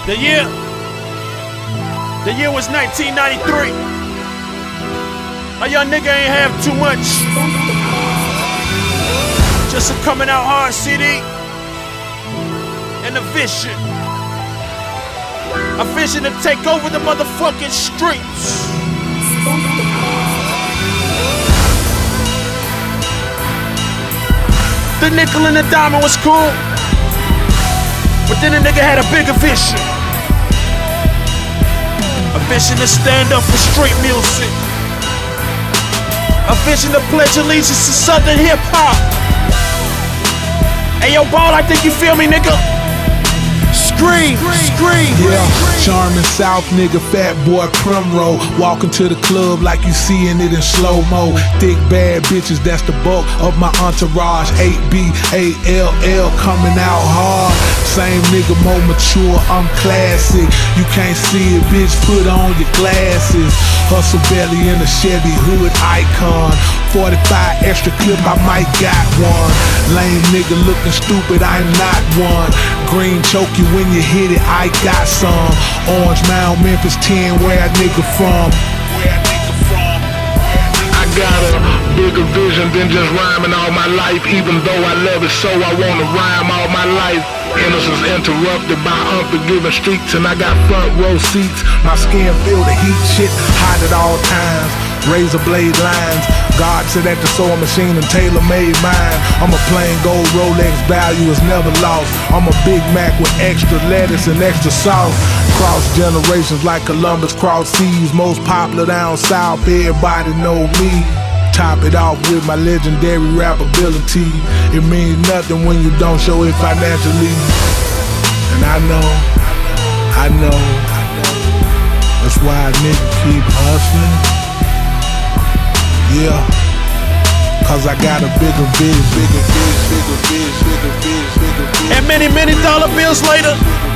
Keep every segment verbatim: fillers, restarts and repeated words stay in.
The year, the year was nineteen ninety-three. A young nigga ain't have too much. Just a coming out hard C D and a vision. A vision to take over the motherfucking streets. The nickel and the diamond was cool, but then a nigga had a bigger vision. A vision to stand up for street music. A vision to pledge allegiance to Southern hip hop. Hey yo, Ball, I think you feel me, nigga. Scream, scream. Yeah, charming South nigga, fat boy Primrose. Walking to the club like you seeing it in slow-mo. Thick bad bitches, that's the bulk of my entourage. eight B A L L coming out hard. Same nigga, more mature, I'm classic. You can't see it, bitch, put on your glasses. Hustle belly in a Chevy hood icon. forty-five extra clip, I might got one. Lame nigga looking stupid, I'm not one. Green choke you when you hit it, I got some. Orange Mound, Memphis ten, where a nigga from? Where a nigga from? I got a bigger vision than just rhyming all my life. Even though I love it so, I wanna rhyme all my life. Innocence interrupted by unforgiving streets, and I got front row seats. My skin feel the heat, shit hot at all times. Razor blade lines, God said at the sewing machine and tailor made mine. I'm a plain gold Rolex, value is never lost. I'm a Big Mac with extra lettuce and extra sauce. Cross generations like Columbus cross seas. Most popular down south, everybody know me. Top it off with my legendary rap ability. It means nothing when you don't show it financially. And I know, I know, that's why a nigga keep hustling. Yeah, cause I got a bigger vision, bigger vision, bigger vision, bigger vision, bigger vision. And many, many dollar bills later,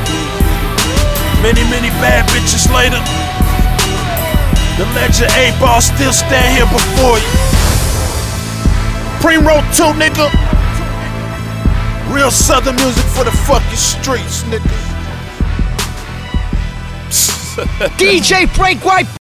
many, many bad bitches later, the legend eight Ball still stand here before you. Primrose two, nigga. Real Southern music for the fucking streets, nigga. D J Frank White.